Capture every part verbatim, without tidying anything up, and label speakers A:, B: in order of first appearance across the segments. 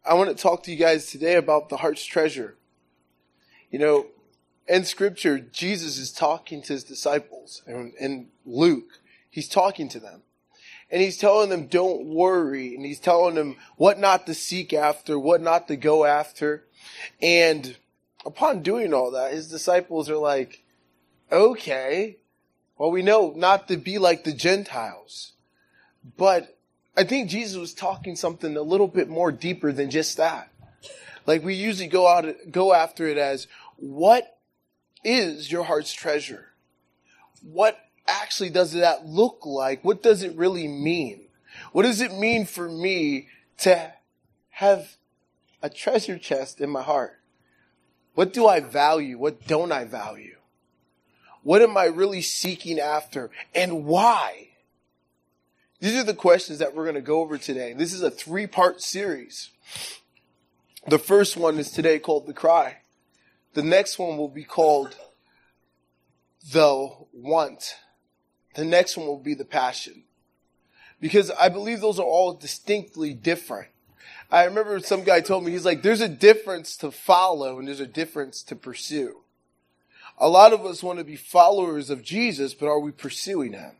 A: I want to talk to you guys today about the heart's treasure. You know, in Scripture, Jesus is talking to his disciples. And in Luke, he's talking to them. And he's telling them, don't worry. And he's telling them what not to seek after, what not to go after. And upon doing all that, his disciples are like, okay, well, we know not to be like the Gentiles. But I think Jesus was talking something a little bit more deeper than just that. Like we usually go out, go after it as, what is your heart's treasure? What actually does that look like? What does it really mean? What does it mean for me to have a treasure chest in my heart? What do I value? What don't I value? What am I really seeking after? And why? These are the questions that we're going to go over today. This is a three-part series. The first one is today called The Cry. The next one will be called The Want. The next one will be The Passion. Because I believe those are all distinctly different. I remember some guy told me, he's like, there's a difference to follow and there's a difference to pursue. A lot of us want to be followers of Jesus, but are we pursuing him?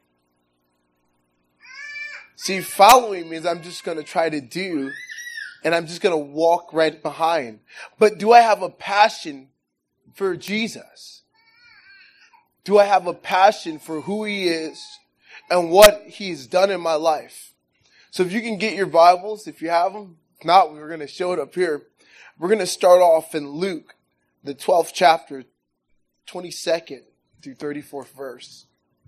A: See, following means I'm just going to try to do, and I'm just going to walk right behind. But do I have a passion for Jesus? Do I have a passion for who he is and what he's done in my life? So if you can get your Bibles, if you have them, if not, we're going to show it up here. We're going to start off in Luke, the twelfth chapter, twenty-second through thirty-fourth verse.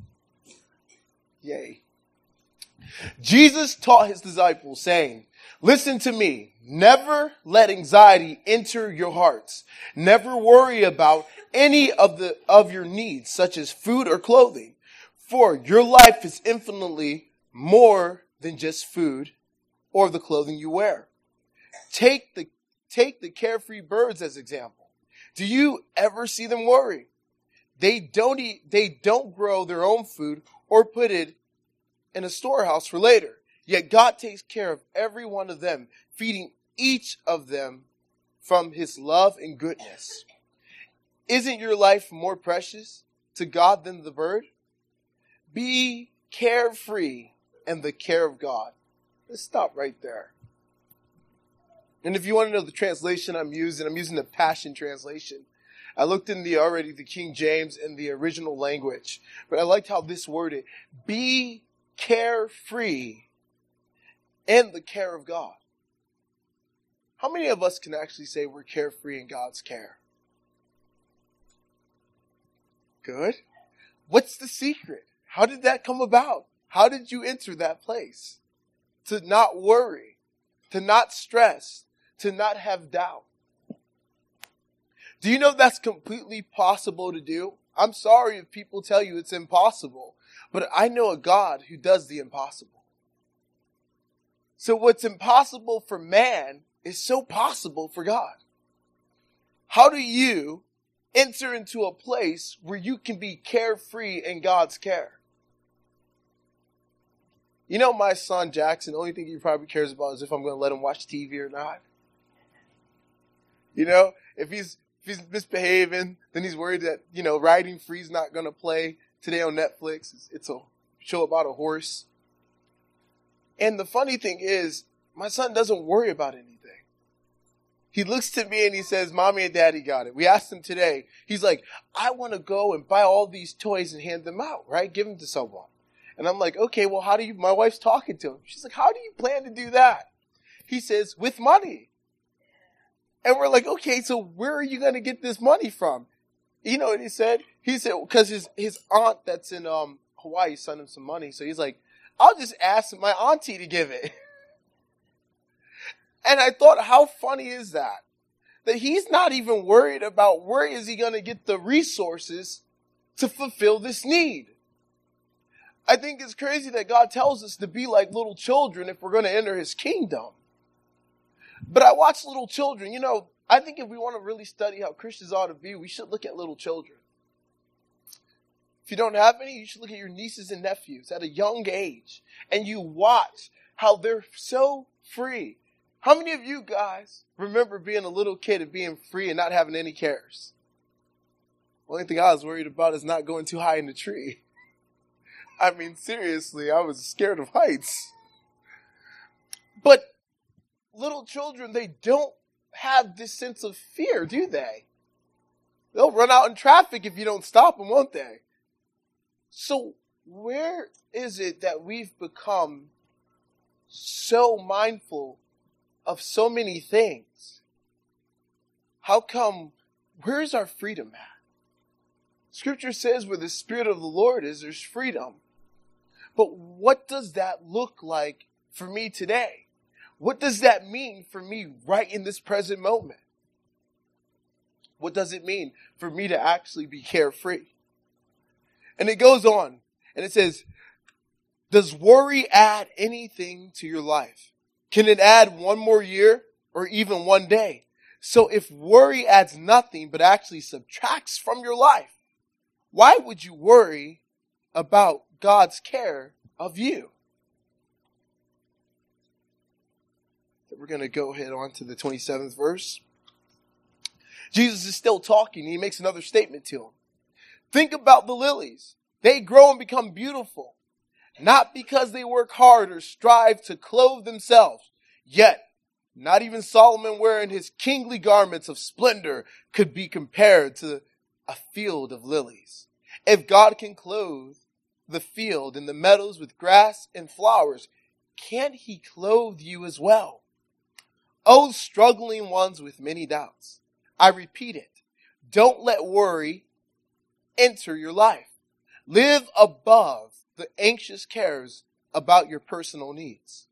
A: Yay. Jesus taught his disciples, saying, listen to me. Never let anxiety enter your hearts. Never worry about any of the of your needs, such as food or clothing. For your life is infinitely more than just food or the clothing you wear. Take the take the carefree birds as example. Do you ever see them worry? They don't eat, they don't grow their own food or put it in a storehouse for later. Yet God takes care of every one of them, feeding each of them from his love and goodness. Isn't your life more precious to God than the bird? Be carefree in the care of God. Let's stop right there. And if you want to know the translation I'm using, I'm using the Passion Translation. I looked in the already the King James and the original language, but I liked how this worded, be carefree in the care of God. How many of us can actually say we're carefree in God's care? Good. What's the secret? How did that come about? How did you enter that place? To not worry, to not stress, to not have doubt. Do you know that's completely possible to do? I'm sorry if people tell you it's impossible, but I know a God who does the impossible. So what's impossible for man is so possible for God. How do you enter into a place where you can be carefree in God's care? You know, my son Jackson, the only thing he probably cares about is if I'm going to let him watch T V or not. You know, if he's if he's misbehaving, then he's worried that, you know, Riding Free's not going to play today on Netflix. It's, it's a show about a horse. And the funny thing is, my son doesn't worry about anything. He looks to me and he says, Mommy and Daddy got it. We asked him today. He's like, I want to go and buy all these toys and hand them out, right? Give them to someone. And I'm like, okay, well, how do you, my wife's talking to him. She's like, how do you plan to do that? He says, with money. And we're like, okay, so where are you going to get this money from? You know what he said? He said, because his, his aunt that's in um, Hawaii sent him some money. So he's like, I'll just ask my auntie to give it. And I thought, how funny is that? That he's not even worried about where is he going to get the resources to fulfill this need. I think it's crazy that God tells us to be like little children if we're going to enter his kingdom. But I watch little children. You know, I think if we want to really study how Christians ought to be, we should look at little children. If you don't have any, you should look at your nieces and nephews at a young age. And you watch how they're so free. How many of you guys remember being a little kid and being free and not having any cares? The only thing I was worried about is not going too high in the tree. I mean, seriously, I was scared of heights. But little children, they don't have this sense of fear, do they? They'll run out in traffic if you don't stop them, won't they? So where is it that we've become so mindful of so many things? How come, where's our freedom at? Scripture says where the Spirit of the Lord is, there's freedom. But what does that look like for me today? What does that mean for me right in this present moment? What does it mean for me to actually be carefree? And it goes on, and it says, does worry add anything to your life? Can it add one more year or even one day? So if worry adds nothing but actually subtracts from your life, why would you worry about God's care of you? We're going to go ahead on to the twenty-seventh verse. Jesus is still talking. He makes another statement to him. Think about the lilies. They grow and become beautiful, not because they work hard or strive to clothe themselves. Yet, not even Solomon wearing his kingly garments of splendor could be compared to a field of lilies. If God can clothe the field and the meadows with grass and flowers, can't he clothe you as well? Oh, struggling ones with many doubts. I repeat it. Don't let worry enter your life. Live above the anxious cares about your personal needs.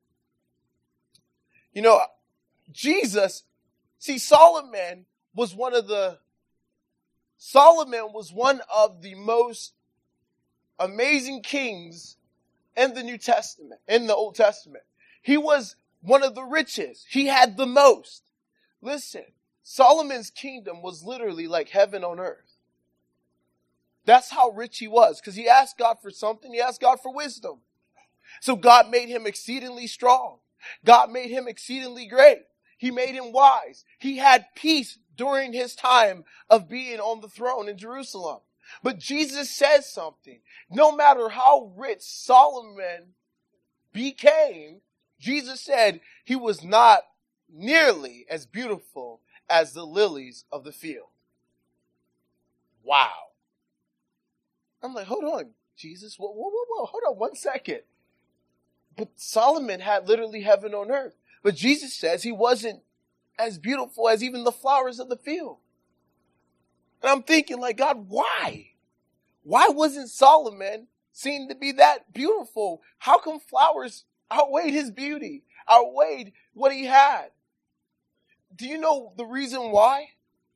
A: You know, Jesus, see, Solomon was one of the, Solomon was one of the most amazing kings in the New Testament, in the Old Testament. He was one of the richest. He had the most. Listen, Solomon's kingdom was literally like heaven on earth. That's how rich he was, because he asked God for something. He asked God for wisdom. So God made him exceedingly strong. God made him exceedingly great. He made him wise. He had peace during his time of being on the throne in Jerusalem. But Jesus says something. No matter how rich Solomon became, Jesus said he was not nearly as beautiful as the lilies of the field. Wow. I'm like, hold on, Jesus. Whoa, whoa, whoa, whoa. Hold on one second. But Solomon had literally heaven on earth. But Jesus says he wasn't as beautiful as even the flowers of the field. And I'm thinking, like, God, why? Why wasn't Solomon seen to be that beautiful? How come flowers outweighed his beauty, outweighed what he had? Do you know the reason why?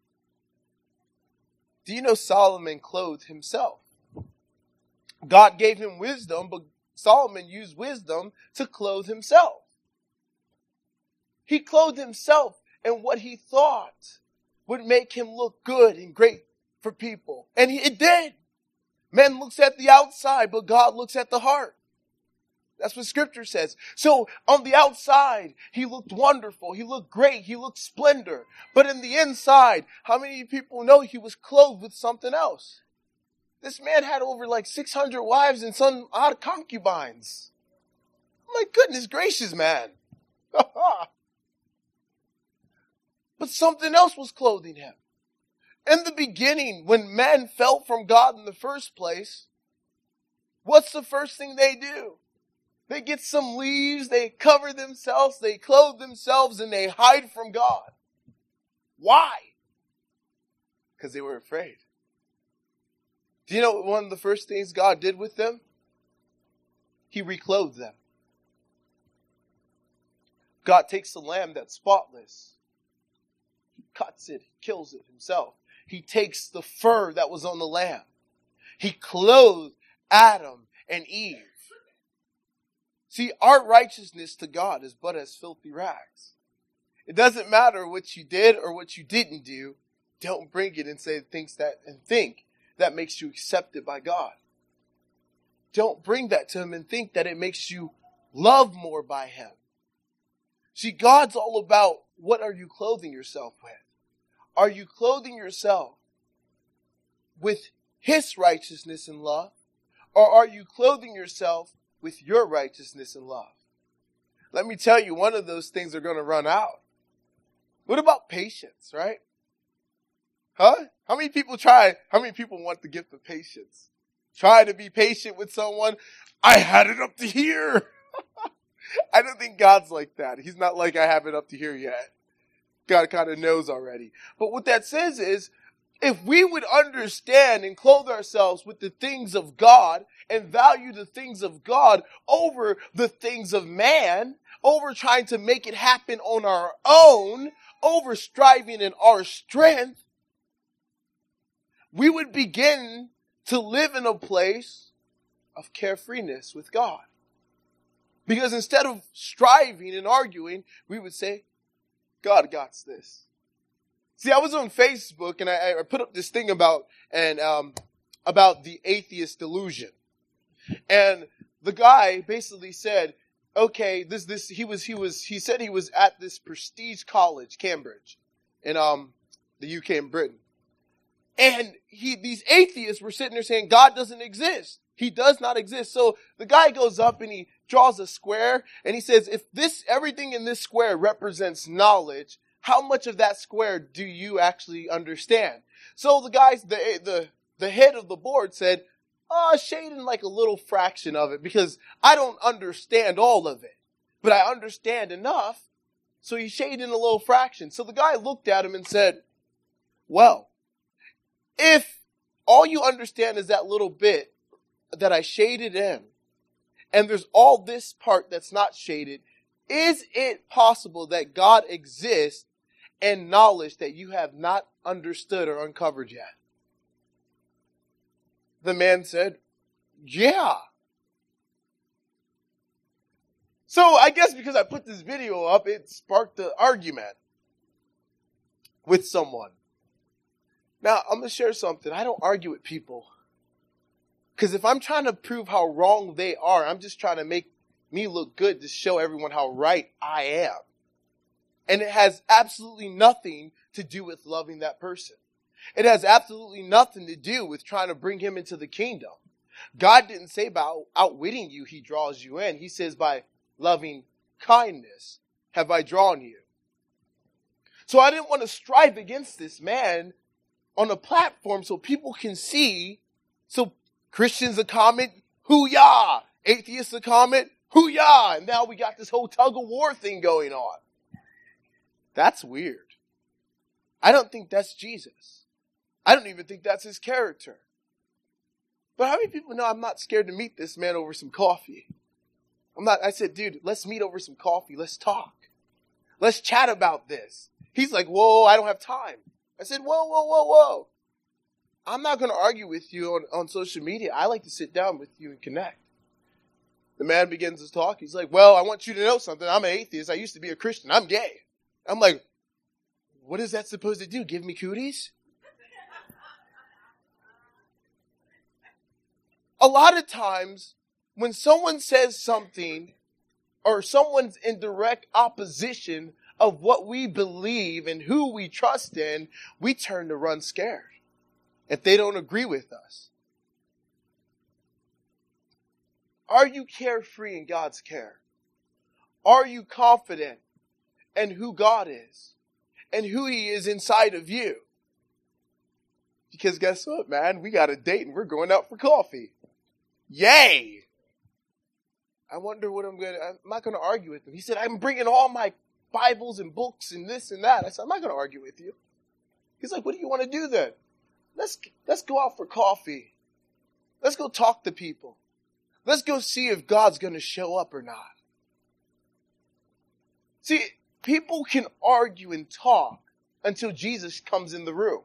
A: Do you know Solomon clothed himself? God gave him wisdom, but Solomon used wisdom to clothe himself. He clothed himself in what he thought would make him look good and great for people. And it did. Man looks at the outside, but God looks at the heart. That's what Scripture says. So on the outside, he looked wonderful. He looked great. He looked splendor. But in the inside, how many people know he was clothed with something else? This man had over like six hundred wives and some odd concubines. My goodness gracious, man. But something else was clothing him. In the beginning, when men fell from God in the first place, what's the first thing they do? They get some leaves, they cover themselves, they clothe themselves, and they hide from God. Why? Because they were afraid. Do you know one of the first things God did with them? He reclothed them. God takes the lamb that's spotless. He cuts it, he kills it himself. He takes the fur that was on the lamb. He clothed Adam and Eve. See, our righteousness to God is but as filthy rags. It doesn't matter what you did or what you didn't do. Don't bring it and say things that and think that makes you accepted by God. Don't bring that to him and think that it makes you love more by him. See, God's all about what are you clothing yourself with? Are you clothing yourself with His righteousness and love? Or are you clothing yourself with your righteousness and love? Let me tell you, one of those things are going to run out. What about patience, right? Huh? How many people try, how many people want the gift of patience? Try to be patient with someone. I had it up to here. I don't think God's like that. He's not like I have it up to here yet. God kind of knows already. But what that says is, if we would understand and clothe ourselves with the things of God and value the things of God over the things of man, over trying to make it happen on our own, over striving in our strength, we would begin to live in a place of carefreeness with God. Because instead of striving and arguing, we would say, God got this. See, I was on Facebook and I, I put up this thing about and um, about the atheist delusion, and the guy basically said, "Okay, this this he was he was he said he was at this prestige college, Cambridge, in um the U K and Britain, and he these atheists were sitting there saying God doesn't exist. He does not exist. So the guy goes up and he draws a square and he says, if this everything in this square represents knowledge, how much of that square do you actually understand? So the guys, the the the head of the board said, oh, shading like a little fraction of it because I don't understand all of it, but I understand enough. So he shaded in a little fraction. So the guy looked at him and said, well, if all you understand is that little bit that I shaded in, and there's all this part that's not shaded, is it possible that God exists and knowledge that you have not understood or uncovered yet? The man said, yeah. So I guess because I put this video up, it sparked an argument with someone. Now, I'm going to share something. I don't argue with people. Because if I'm trying to prove how wrong they are, I'm just trying to make me look good to show everyone how right I am. And it has absolutely nothing to do with loving that person. It has absolutely nothing to do with trying to bring him into the kingdom. God didn't say by outwitting you, He draws you in. He says by loving kindness have I drawn you. So I didn't want to strive against this man on a platform so people can see. So Christians will comment, hoo-yah. Atheists will comment, hoo-yah. And now we got this whole tug of war thing going on. That's weird. I don't think that's Jesus. I don't even think that's His character. But how many people know I'm not scared to meet this man over some coffee? I'm not, I said, dude, let's meet over some coffee. Let's talk. Let's chat about this. He's like, whoa, I don't have time. I said, whoa, whoa, whoa, whoa. I'm not going to argue with you on, on social media. I like to sit down with you and connect. The man begins to talk. He's like, well, I want you to know something. I'm an atheist. I used to be a Christian. I'm gay. I'm like, what is that supposed to do? Give me cooties? A lot of times when someone says something or someone's in direct opposition of what we believe and who we trust in, we turn to run scared if they don't agree with us. Are you carefree in God's care? Are you confident in who God is and who He is inside of you? Because guess what, man? We got a date and we're going out for coffee. Yay! I wonder what I'm going to, I'm not going to argue with him. He said, I'm bringing all my Bibles and books and this and that. I said, I'm not going to argue with you. He's like, what do you want to do then? Let's, let's go out for coffee. Let's go talk to people. Let's go see if God's going to show up or not. See, people can argue and talk until Jesus comes in the room.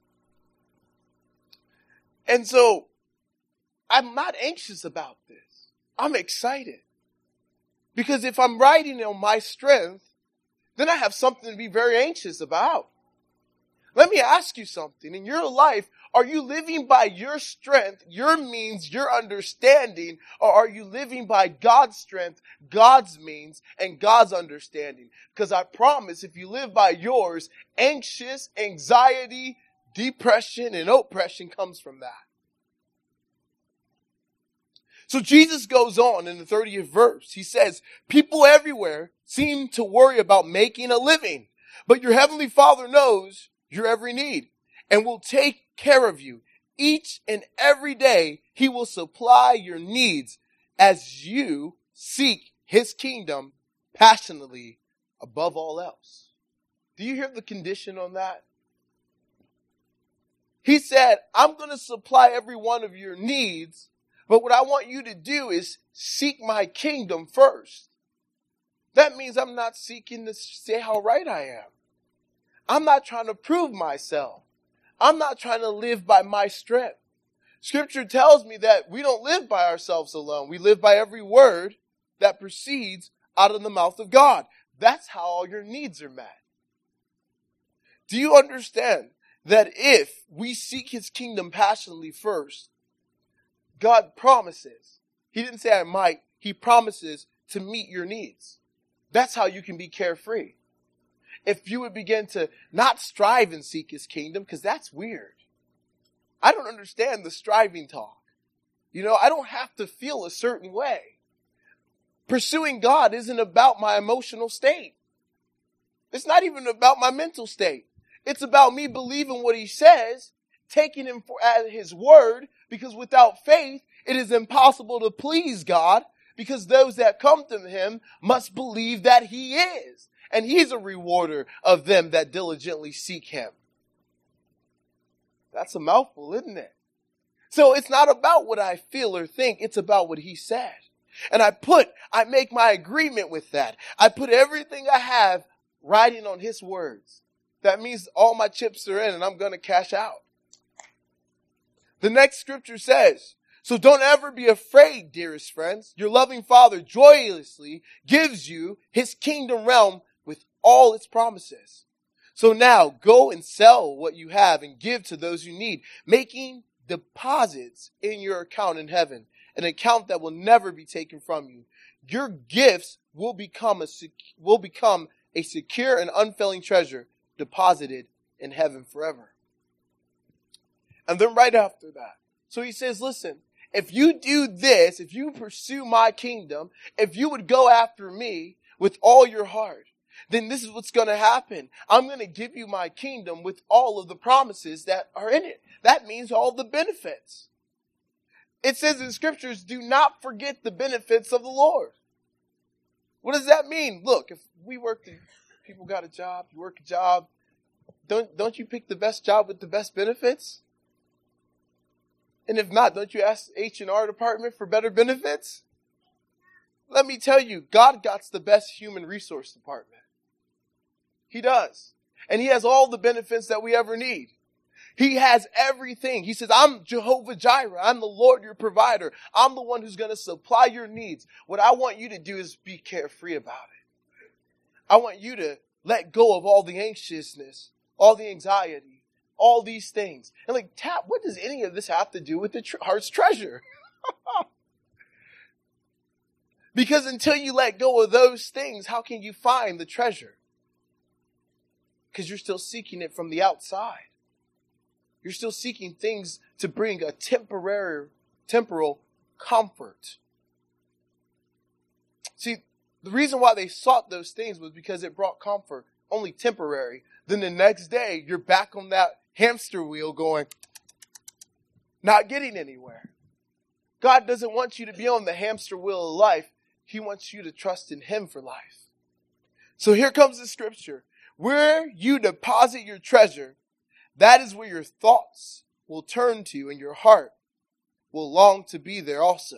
A: And so, I'm not anxious about this. I'm excited. Because if I'm riding on my strength, then I have something to be very anxious about. Let me ask you something. In your life, are you living by your strength, your means, your understanding, or are you living by God's strength, God's means, and God's understanding? Because I promise if you live by yours, anxious, anxiety, depression, and oppression comes from that. So Jesus goes on in the thirtieth verse. He says, people everywhere seem to worry about making a living, but your heavenly Father knows your every need and will take care of you. Each and every day he will supply your needs as you seek his kingdom passionately above all else. Do you hear the condition on that? He said, I'm going to supply every one of your needs, but what I want you to do is seek my kingdom first. That means I'm not seeking to say how right I am. I'm not trying to prove myself. I'm not trying to live by my strength. Scripture tells me that we don't live by ourselves alone. We live by every word that proceeds out of the mouth of God. That's how all your needs are met. Do you understand that if we seek his kingdom passionately first, God promises, he didn't say I might, he promises to meet your needs. That's how you can be carefree. If you would begin to not strive and seek his kingdom, because that's weird. I don't understand the striving talk. You know, I don't have to feel a certain way. Pursuing God isn't about my emotional state. It's not even about my mental state. It's about me believing what he says, taking him for at his word, because without faith, it is impossible to please God, because those that come to him must believe that he is. And he's a rewarder of them that diligently seek him. That's a mouthful, isn't it? So it's not about what I feel or think. It's about what he said. And I put, I make my agreement with that. I put everything I have riding on his words. That means all my chips are in and I'm going to cash out. The next scripture says, so don't ever be afraid, dearest friends. Your loving Father joyously gives you his kingdom realm with all its promises. So now go and sell what you have and give to those who need, making deposits in your account in heaven, an account that will never be taken from you. Your gifts will become a sec- will become a secure and unfailing treasure deposited in heaven forever. And then right after that, so he says, listen, if you do this, if you pursue my kingdom, if you would go after me with all your heart, then this is what's going to happen. I'm going to give you my kingdom with all of the promises that are in it. That means all the benefits. It says in scriptures, do not forget the benefits of the Lord. What does that mean? Look, if we work, people got a job, you work a job, don't, don't you pick the best job with the best benefits? And if not, don't you ask H and R department for better benefits? Let me tell you, God got the best human resource department. He does. And he has all the benefits that we ever need. He has everything. He says, I'm Jehovah Jireh. I'm the Lord, your provider. I'm the one who's going to supply your needs. What I want you to do is be carefree about it. I want you to let go of all the anxiousness, all the anxiety, all these things. And like, Tap, what does any of this have to do with the tr- heart's treasure? Because until you let go of those things, how can you find the treasure? Because you're still seeking it from the outside. You're still seeking things to bring a temporary, temporal comfort. See, the reason why they sought those things was because it brought comfort, only temporary. Then the next day, you're back on that hamster wheel going, not getting anywhere. God doesn't want you to be on the hamster wheel of life. He wants you to trust in him for life. So here comes the scripture. Where you deposit your treasure, that is where your thoughts will turn to, and your heart will long to be there also.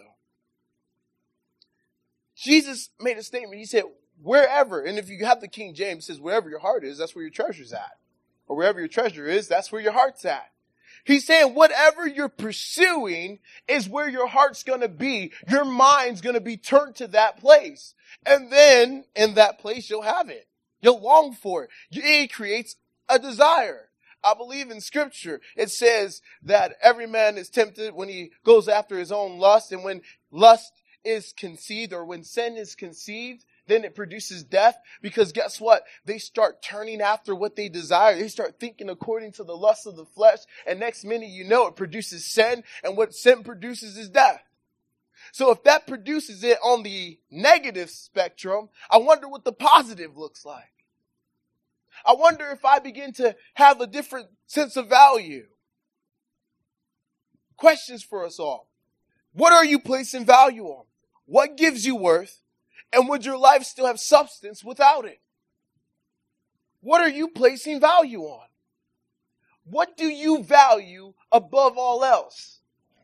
A: Jesus made a statement. He said, wherever, and if you have the King James, it says, wherever your heart is, that's where your treasure's at. Or wherever your treasure is, that's where your heart's at. He's saying whatever you're pursuing is where your heart's going to be. Your mind's going to be turned to that place. And then in that place, you'll have it. You'll long for it. It creates a desire. I believe in scripture. It says that every man is tempted when he goes after his own lust. And when lust is conceived, or when sin is conceived, then it produces death. Because guess what? They start turning after what they desire. They start thinking according to the lust of the flesh. And next minute you know it produces sin. And what sin produces is death. So if that produces it on the negative spectrum, I wonder what the positive looks like. I wonder if I begin to have a different sense of value. Questions for us all. What are you placing value on? What gives you worth? And would your life still have substance without it? What are you placing value on? What do you value above all else?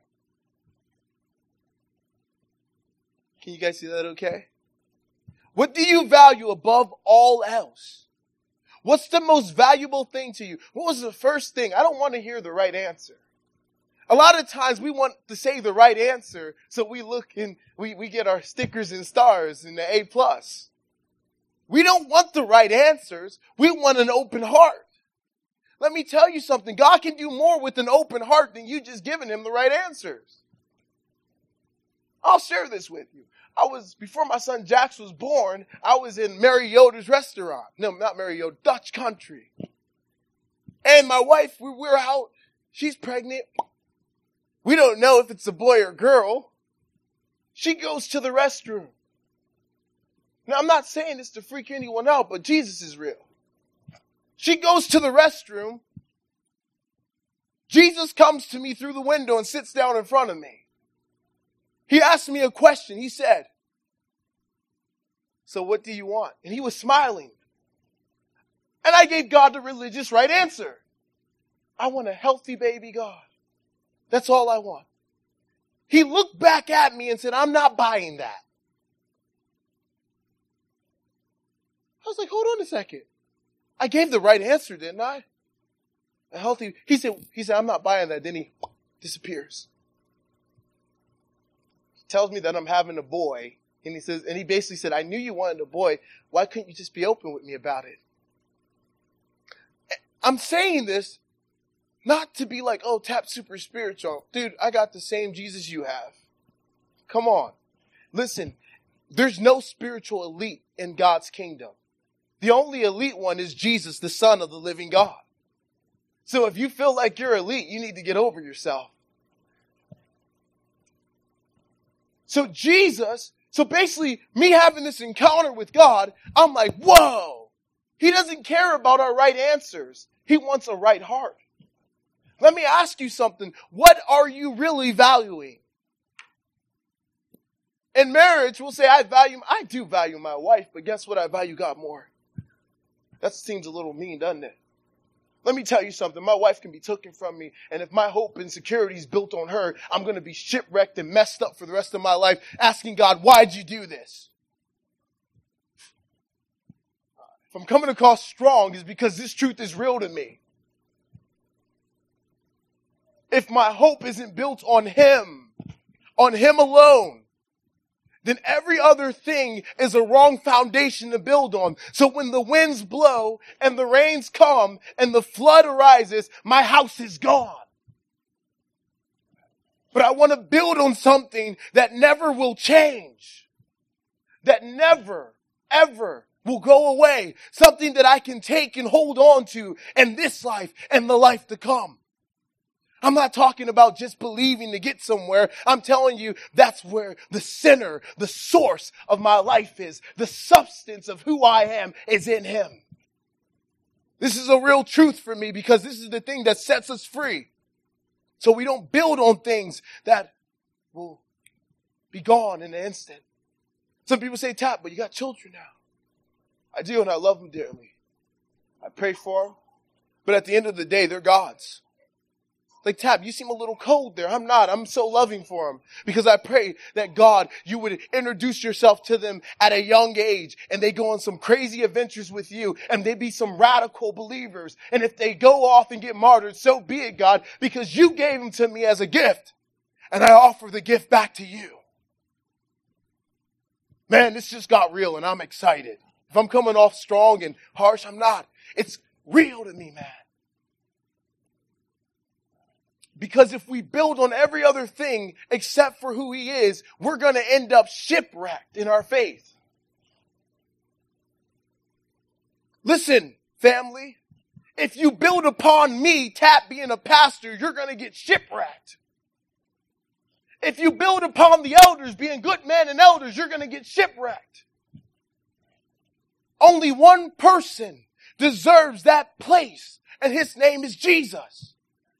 A: Can you guys see that okay? What do you value above all else? What's the most valuable thing to you? What was the first thing? I don't want to hear the right answer. A lot of times we want to say the right answer, so we look and we, we get our stickers and stars and the A plus. We don't want the right answers. We want an open heart. Let me tell you something. God can do more with an open heart than you just giving him the right answers. I'll share this with you. I was, before my son Jax was born, I was in Mary Yoder's restaurant. No, not Mary Yoder, Dutch Country. And my wife, we were out. She's pregnant. We don't know if it's a boy or girl. She goes to the restroom. Now, I'm not saying this to freak anyone out, but Jesus is real. She goes to the restroom. Jesus comes to me through the window and sits down in front of me. He asked me a question. He said, "So what do you want?" And he was smiling. And I gave God the religious right answer. I want a healthy baby, God. That's all I want. He looked back at me and said, "I'm not buying that." I was like, hold on a second. I gave the right answer, didn't I? A healthy, he said, he said, "I'm not buying that." Then he disappears. He tells me that I'm having a boy. And he says, and he basically said, "I knew you wanted a boy. Why couldn't you just be open with me about it?" I'm saying this not to be like, "Oh, Tap super spiritual." Dude, I got the same Jesus you have. Come on. Listen, there's no spiritual elite in God's kingdom. The only elite one is Jesus, the Son of the living God. So if you feel like you're elite, you need to get over yourself. So Jesus, so basically me having this encounter with God, I'm like, whoa, he doesn't care about our right answers. He wants a right heart. Let me ask you something. What are you really valuing? In marriage, we'll say, I value, I do value my wife, but guess what? I value God more. That seems a little mean, doesn't it? Let me tell you something. My wife can be taken from me, and if my hope and security is built on her, I'm going to be shipwrecked and messed up for the rest of my life, asking God, why'd you do this? If I'm coming across strong, it's because this truth is real to me. If my hope isn't built on Him, on Him alone, then every other thing is a wrong foundation to build on. So when the winds blow and the rains come and the flood arises, my house is gone. But I want to build on something that never will change. That never, ever will go away. Something that I can take and hold on to in this life and the life to come. I'm not talking about just believing to get somewhere. I'm telling you, that's where the center, the source of my life is. The substance of who I am is in Him. This is a real truth for me because this is the thing that sets us free. So we don't build on things that will be gone in an instant. Some people say, "Tap, but you got children now." I do, and I love them dearly. I pray for them. But at the end of the day, they're God's. Like, Tap, you seem a little cold there. I'm not. I'm so loving for them. Because I pray that God, you would introduce yourself to them at a young age. And they go on some crazy adventures with you. And they be some radical believers. And if they go off and get martyred, so be it, God. Because you gave them to me as a gift. And I offer the gift back to you. Man, this just got real and I'm excited. If I'm coming off strong and harsh, I'm not. It's real to me, man. Because if we build on every other thing except for who he is, we're going to end up shipwrecked in our faith. Listen, family, if you build upon me, Tap, being a pastor, you're going to get shipwrecked. If you build upon the elders, being good men and elders, you're going to get shipwrecked. Only one person deserves that place, and his name is Jesus.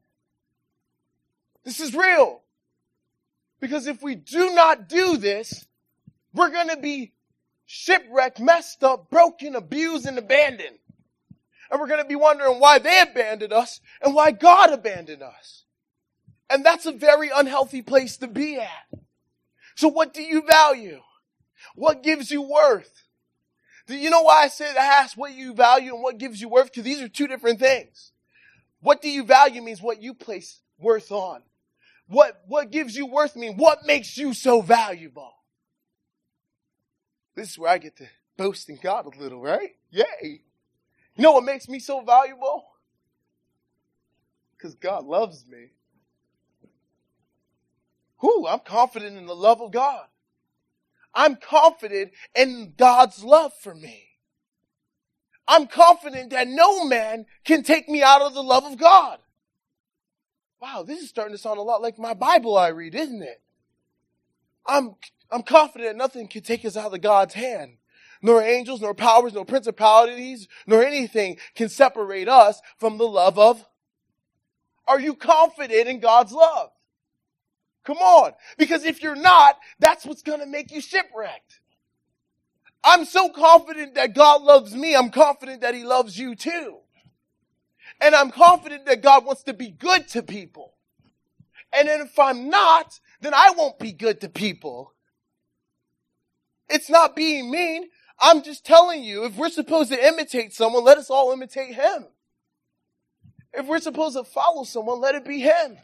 A: This is real. Because if we do not do this, we're going to be shipwrecked, messed up, broken, abused, and abandoned. And we're going to be wondering why they abandoned us and why God abandoned us. And that's a very unhealthy place to be at. So what do you value? What gives you worth? Do you know why I said I asked what you value and what gives you worth? Because these are two different things. What do you value means what you place worth on. What, what gives you worth means what makes you so valuable. This is where I get to boast in God a little, right? Yay. You know what makes me so valuable? Because God loves me. Whew, I'm confident in the love of God. I'm confident in God's love for me. I'm confident that no man can take me out of the love of God. Wow, this is starting to sound a lot like my Bible I read, isn't it? I'm, I'm confident that nothing can take us out of God's hand. Nor angels, nor powers, nor principalities, nor anything can separate us from the love of. Are you confident in God's love? Come on. Because if you're not, that's what's going to make you shipwrecked. I'm so confident that God loves me. I'm confident that he loves you too. And I'm confident that God wants to be good to people. And then if I'm not, then I won't be good to people. It's not being mean. I'm just telling you, if we're supposed to imitate someone, let us all imitate him. If we're supposed to follow someone, let it be him.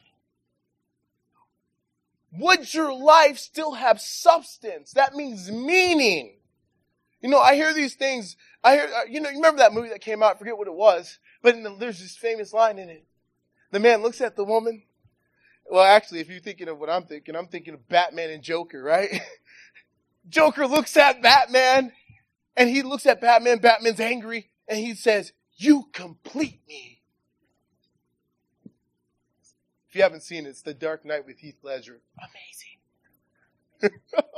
A: Would your life still have substance? That means meaning. You know, I hear these things. I hear, you know, you remember that movie that came out? I forget what it was. But in the, there's this famous line in it. The man looks at the woman. Well, actually, if you're thinking of what I'm thinking, I'm thinking of Batman and Joker, right? Joker looks at Batman, and he looks at Batman. Batman's angry, and he says, "You complete me." If you haven't seen it, it's The Dark Knight with Heath Ledger. Amazing.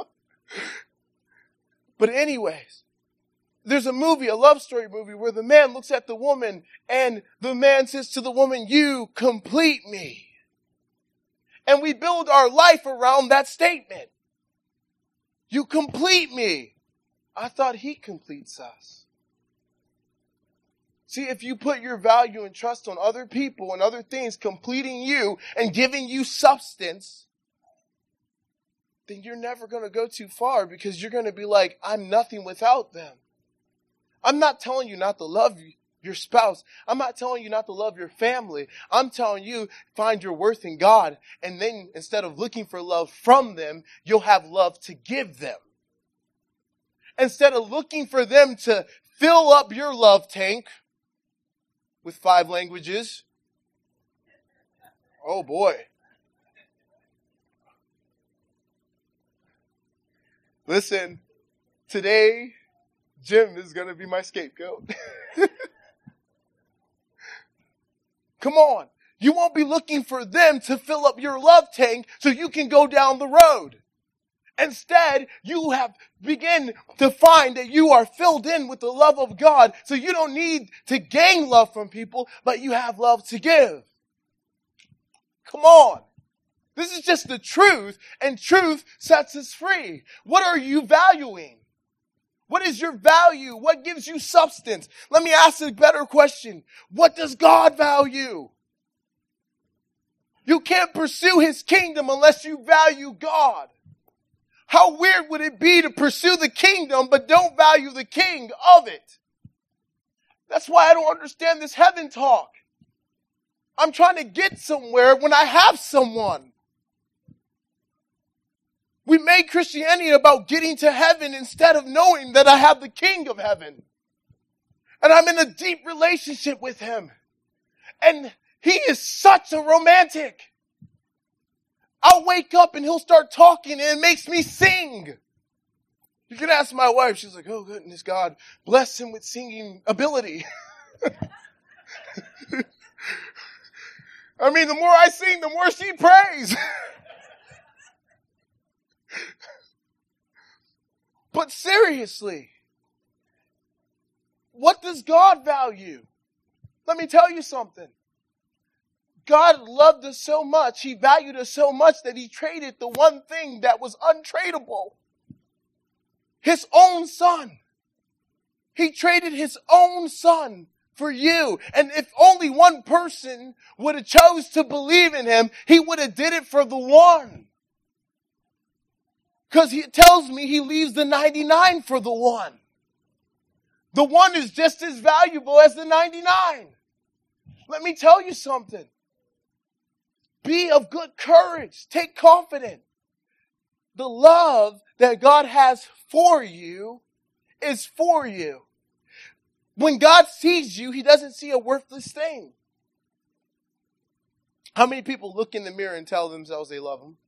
A: But anyways, there's a movie, a love story movie, where the man looks at the woman and the man says to the woman, "You complete me." And we build our life around that statement. You complete me. I thought he completes us. See, if you put your value and trust on other people and other things completing you and giving you substance, then you're never going to go too far because you're going to be like, I'm nothing without them. I'm not telling you not to love your spouse. I'm not telling you not to love your family. I'm telling you, find your worth in God. And then instead of looking for love from them, you'll have love to give them. Instead of looking for them to fill up your love tank with five languages. Oh boy. Listen, today, Jim is going to be my scapegoat. Come on. You won't be looking for them to fill up your love tank so you can go down the road. Instead, you have begin to find that you are filled in with the love of God, so you don't need to gain love from people, but you have love to give. Come on. This is just the truth, and truth sets us free. What are you valuing? What is your value? What gives you substance? Let me ask a better question. What does God value? You can't pursue his kingdom unless you value God. How weird would it be to pursue the kingdom but don't value the king of it? That's why I don't understand this heaven talk. I'm trying to get somewhere when I have someone. We made Christianity about getting to heaven instead of knowing that I have the King of heaven. And I'm in a deep relationship with him. And he is such a romantic. I'll wake up and he'll start talking and it makes me sing. You can ask my wife. She's like, oh goodness, God, bless him with singing ability. I mean, the more I sing, the more she prays. But seriously, what does God value? Let me tell you something. God loved us so much, he valued us so much that he traded the one thing that was untradeable. His own son. He traded his own son for you. And if only one person would have chose to believe in him, he would have did it for the one. Because he tells me he leaves the ninety-nine for the one. The one is just as valuable as the ninety-nine. Let me tell you something. Be of good courage. Take confidence. The love that God has for you is for you. When God sees you, he doesn't see a worthless thing. How many people look in the mirror and tell themselves they love him?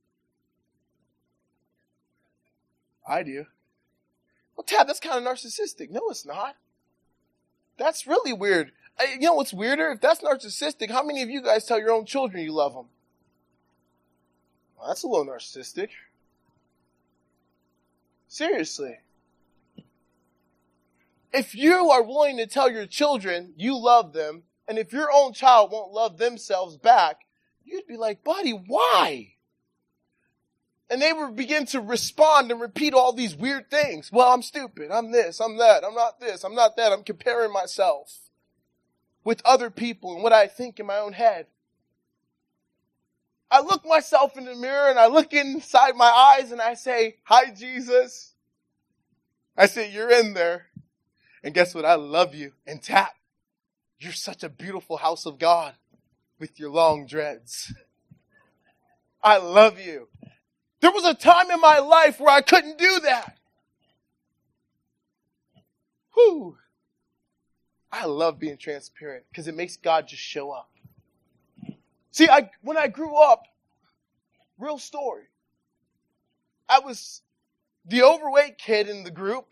A: I do. Well, Tab, that's kind of narcissistic. No, it's not. That's really weird. You know what's weirder? If that's narcissistic, how many of you guys tell your own children you love them? Well, that's a little narcissistic. Seriously. If you are willing to tell your children you love them, and if your own child won't love themselves back, you'd be like, buddy, why? And they would begin to respond and repeat all these weird things. Well, I'm stupid. I'm this. I'm that. I'm not this. I'm not that. I'm comparing myself with other people and what I think in my own head. I look myself in the mirror and I look inside my eyes and I say, hi, Jesus. I say, you're in there. And guess what? I love you. And Tap, you're such a beautiful house of God with your long dreads. I love you. There was a time in my life where I couldn't do that. Whew. I love being transparent because it makes God just show up. See, I when I grew up, real story, I was the overweight kid in the group.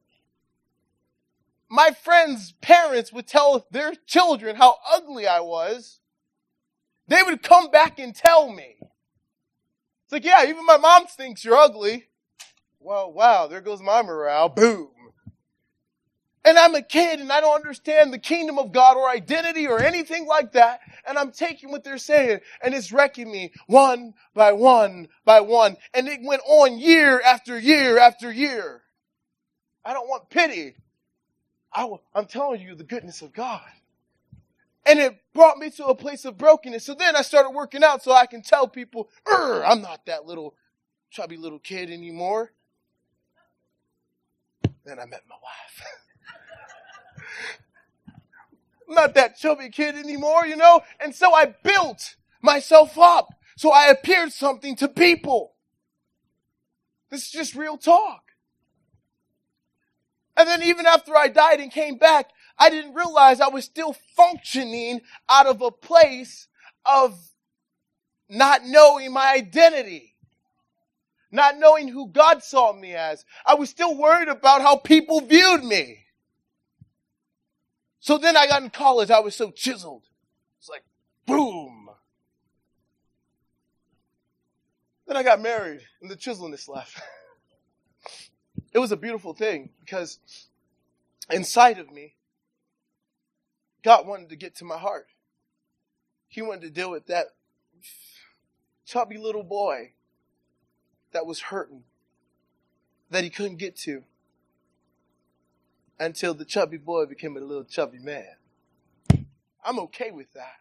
A: My friends' parents would tell their children how ugly I was. They would come back and tell me. It's like, yeah, even my mom thinks you're ugly. Well, wow, there goes my morale. Boom. And I'm a kid and I don't understand the kingdom of God or identity or anything like that. And I'm taking what they're saying and it's wrecking me one by one by one. And it went on year after year after year. I don't want pity. I, I'm telling you the goodness of God. And it brought me to a place of brokenness. So then I started working out so I can tell people, I'm not that little chubby little kid anymore. Then I met my wife. I'm not that chubby kid anymore, you know? And so I built myself up. So I appeared something to people. This is just real talk. And then even after I died and came back, I didn't realize I was still functioning out of a place of not knowing my identity. Not knowing who God saw me as. I was still worried about how people viewed me. So then I got in college, I was so chiseled. It's like, boom. Then I got married and the chiseliness left. It was a beautiful thing because inside of me, God wanted to get to my heart. He wanted to deal with that chubby little boy that was hurting, that he couldn't get to until the chubby boy became a little chubby man. I'm okay with that.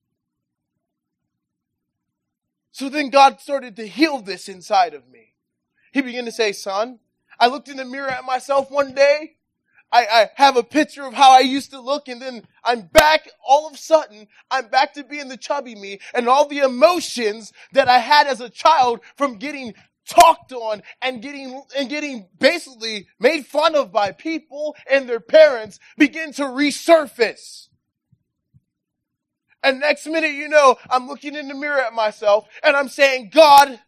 A: So then God started to heal this inside of me. He began to say, son, I looked in the mirror at myself one day. I, I have a picture of how I used to look, and then I'm back, all of a sudden, I'm back to being the chubby me, and all the emotions that I had as a child from getting talked on and getting, and getting basically made fun of by people and their parents begin to resurface. And next minute, you know, I'm looking in the mirror at myself, and I'm saying, God,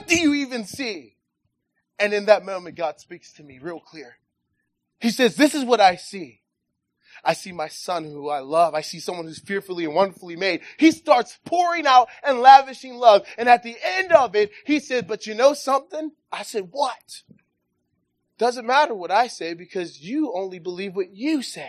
A: What do you even see? And in that moment, God speaks to me real clear. He says, this is what I see. I see my son who I love. I see someone who's fearfully and wonderfully made. He starts pouring out and lavishing love. And at the end of it, he said, but you know something? I said, what? Doesn't matter what I say because you only believe what you say.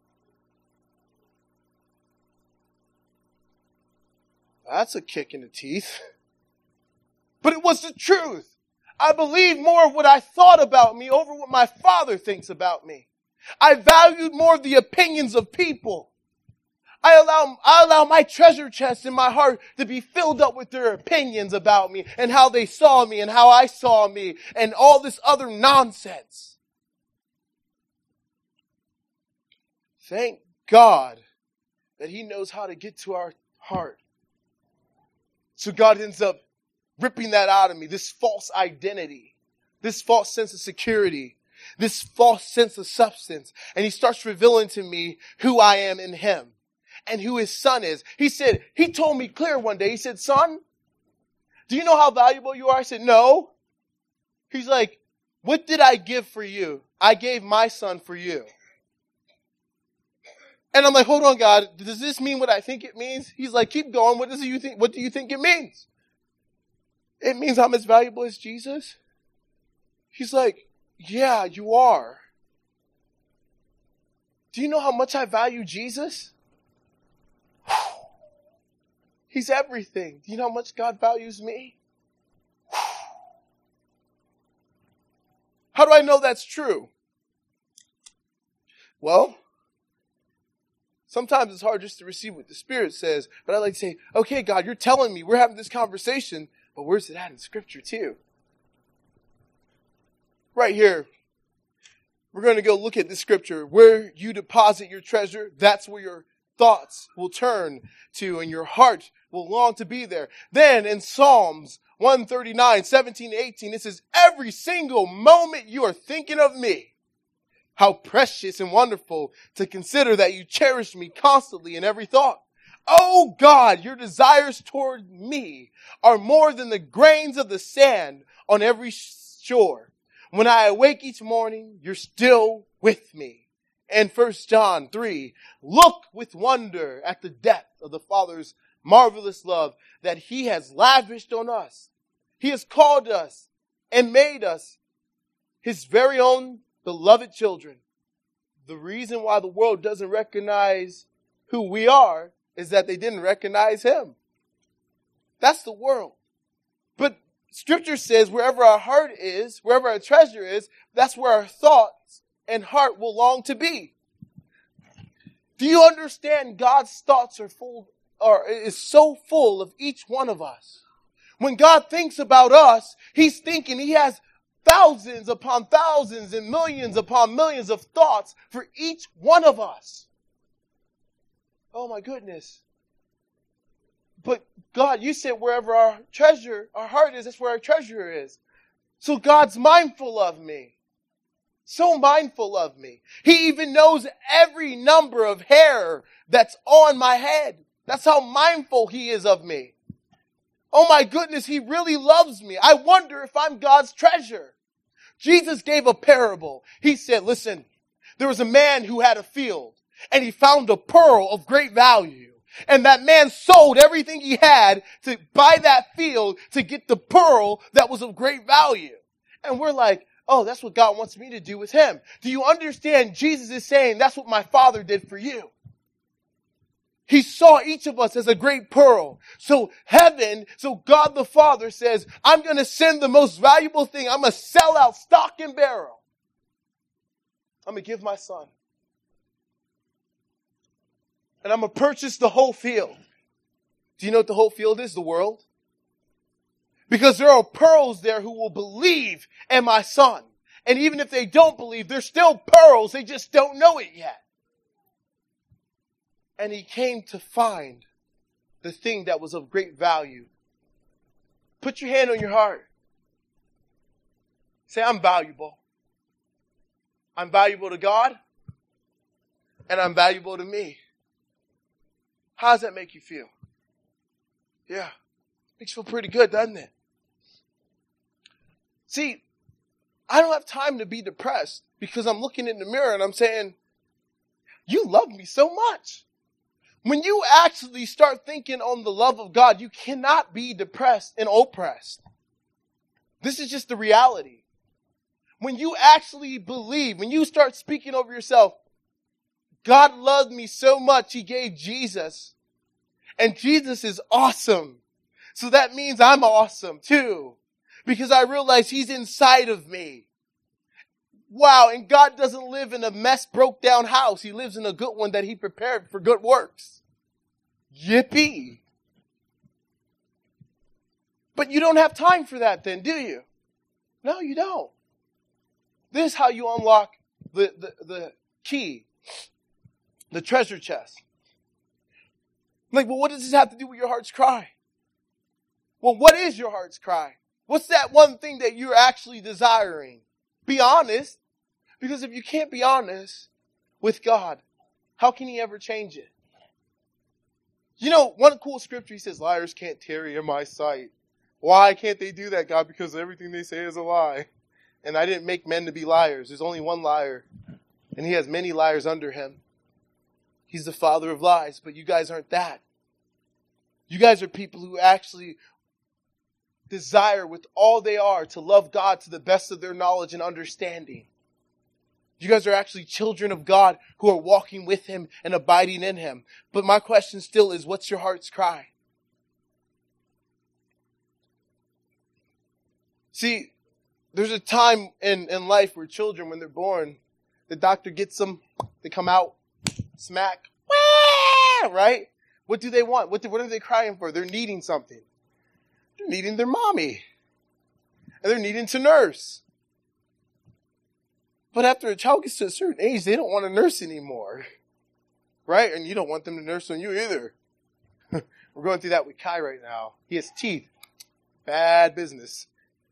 A: That's a kick in the teeth. But it was the truth. I believed more of what I thought about me over what my Father thinks about me. I valued more of the opinions of people. I allow, I allow my treasure chest in my heart to be filled up with their opinions about me and how they saw me and how I saw me and all this other nonsense. Thank God that He knows how to get to our heart. So God ends up ripping that out of me, this false identity, this false sense of security, this false sense of substance. And He starts revealing to me who I am in Him and who His Son is. He said, He told me clear one day, He said, son, do you know how valuable you are? I said, no. He's like, what did I give for you? I gave my son for you. And I'm like, hold on, God, does this mean what I think it means? He's like, keep going. What does you think? What do you think it means? It means I'm as valuable as Jesus? He's like, yeah, you are. Do you know how much I value Jesus? He's everything. Do you know how much God values me? How do I know that's true? Well, sometimes it's hard just to receive what the Spirit says, but I like to say, okay, God, you're telling me, we're having this conversation, but where's it at in Scripture too? Right here, we're going to go look at the Scripture. Where you deposit your treasure, that's where your thoughts will turn to and your heart will long to be there. Then in Psalms one thirty-nine, seventeen to eighteen, it says, every single moment you are thinking of me, how precious and wonderful to consider that you cherish me constantly in every thought. Oh God, your desires toward me are more than the grains of the sand on every shore. When I awake each morning, you're still with me. And First John three, look with wonder at the depth of the Father's marvelous love that He has lavished on us. He has called us and made us His very own beloved children. The reason why the world doesn't recognize who we are is that they didn't recognize Him. That's the world. But Scripture says wherever our heart is, wherever our treasure is, that's where our thoughts and heart will long to be. Do you understand God's thoughts are full, or is so full of each one of us? When God thinks about us, He's thinking He has thousands upon thousands and millions upon millions of thoughts for each one of us. Oh my goodness. But God, you said wherever our treasure, our heart is, that's where our treasure is. So God's mindful of me. So mindful of me. He even knows every number of hair that's on my head. That's how mindful He is of me. Oh my goodness, He really loves me. I wonder if I'm God's treasure. Jesus gave a parable. He said, listen, there was a man who had a field and he found a pearl of great value. And that man sold everything he had to buy that field to get the pearl that was of great value. And we're like, oh, that's what God wants me to do with Him. Do you understand? Jesus is saying that's what my Father did for you. He saw each of us as a great pearl. So heaven, so God the Father says, I'm going to send the most valuable thing. I'm going to sell out stock and barrel. I'm going to give my son. And I'm going to purchase the whole field. Do you know what the whole field is? The world. Because there are pearls there who will believe in my son. And even if they don't believe, they're still pearls. They just don't know it yet. And He came to find the thing that was of great value. Put your hand on your heart. Say, I'm valuable. I'm valuable to God. And I'm valuable to me. How does that make you feel? Yeah. Makes you feel pretty good, doesn't it? See, I don't have time to be depressed because I'm looking in the mirror and I'm saying, you love me so much. When you actually start thinking on the love of God, you cannot be depressed and oppressed. This is just the reality. When you actually believe, when you start speaking over yourself, God loved me so much, He gave Jesus. And Jesus is awesome. So that means I'm awesome too. Because I realize He's inside of me. Wow, and God doesn't live in a mess, broke down house. He lives in a good one that He prepared for good works. Yippee. But you don't have time for that then, do you? No, you don't. This is how you unlock the, the, the key, the treasure chest. Like, well, what does this have to do with your heart's cry? Well, what is your heart's cry? What's that one thing that you're actually desiring? Be honest. Because if you can't be honest with God, how can He ever change it? You know, one cool scripture, He says, liars can't tarry in my sight. Why can't they do that, God? Because everything they say is a lie. And I didn't make men to be liars. There's only one liar. And He has many liars under Him. He's the father of lies. But you guys aren't that. You guys are people who actually desire with all they are to love God to the best of their knowledge and understanding. You guys are actually children of God who are walking with Him and abiding in Him. But my question still is, what's your heart's cry? See, there's a time in, in life where children, when they're born, the doctor gets them, they come out, smack, right? What do they want? What, do, what are they crying for? They're needing something. They're needing their mommy. And they're needing to nurse. But after a child gets to a certain age, they don't want to nurse anymore. Right? And you don't want them to nurse on you either. We're going through that with Kai right now. He has teeth. Bad business.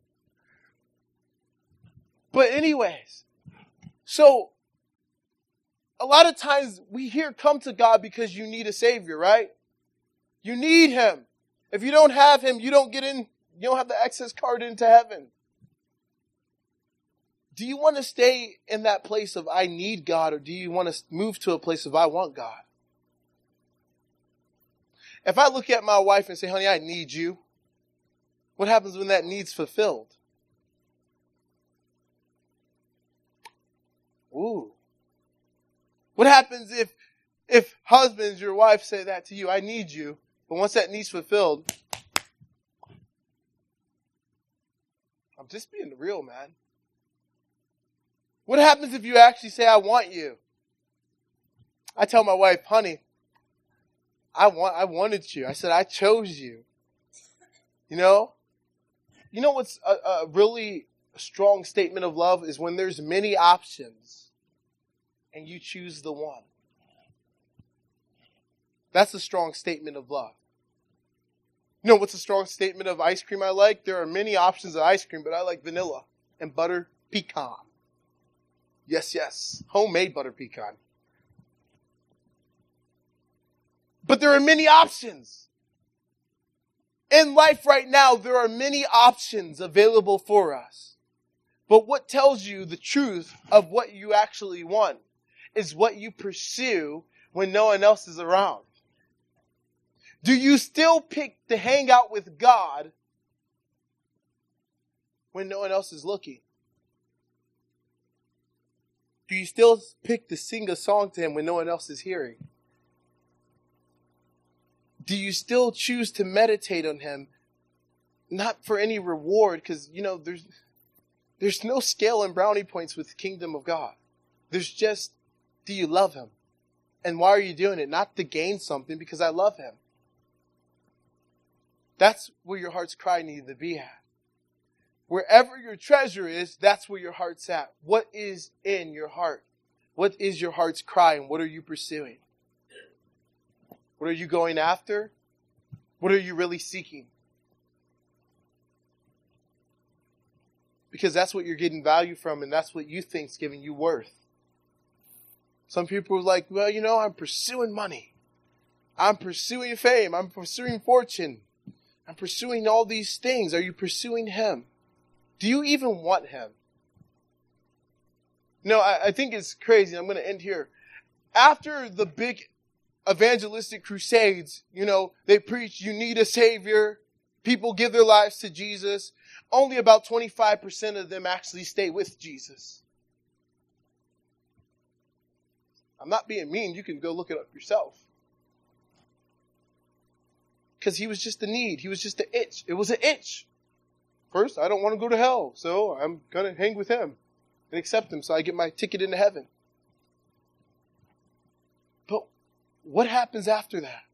A: But anyways, so a lot of times we hear come to God because you need a Savior, right? You need Him. If you don't have Him, you don't get in, you don't have the access card into heaven. Do you want to stay in that place of I need God, or do you want to move to a place of I want God? If I look at my wife and say, honey, I need you, what happens when that need's fulfilled? Ooh. What happens if, if husbands, your wife say that to you, I need you, but once that need's fulfilled, I'm just being real, man. What happens if you actually say, I want you? I tell my wife, honey, I want, I wanted you. I said, I chose you. You know? You know what's a, a really strong statement of love is when there's many options and you choose the one. That's a strong statement of love. You know what's a strong statement of ice cream I like? There are many options of ice cream, but I like vanilla and butter pecan. Yes, yes. Homemade butter pecan. But there are many options. In life right now, there are many options available for us. But what tells you the truth of what you actually want is what you pursue when no one else is around. Do you still pick to hang out with God when no one else is looking? Do you still pick to sing a song to Him when no one else is hearing? Do you still choose to meditate on Him, not for any reward? Because, you know, there's there's no scale and brownie points with the kingdom of God. There's just, do you love Him? And why are you doing it? Not to gain something, because I love Him. That's where your heart's cry needs to be at. Wherever your treasure is, that's where your heart's at. What is in your heart? What is your heart's cry, and what are you pursuing? What are you going after? What are you really seeking? Because that's what you're getting value from, and that's what you think's giving you worth. Some people are like, well, you know, I'm pursuing money. I'm pursuing fame. I'm pursuing fortune. I'm pursuing all these things. Are you pursuing Him? Do you even want him? No, I, I think it's crazy. I'm going to end here. After the big evangelistic crusades, you know, they preach, you need a savior. People give their lives to Jesus. Only about twenty-five percent of them actually stay with Jesus. I'm not being mean. You can go look it up yourself. Because he was just a need. He was just an itch. It was an itch. First, I don't want to go to hell, so I'm going to hang with him and accept him so I get my ticket into heaven. But what happens after that?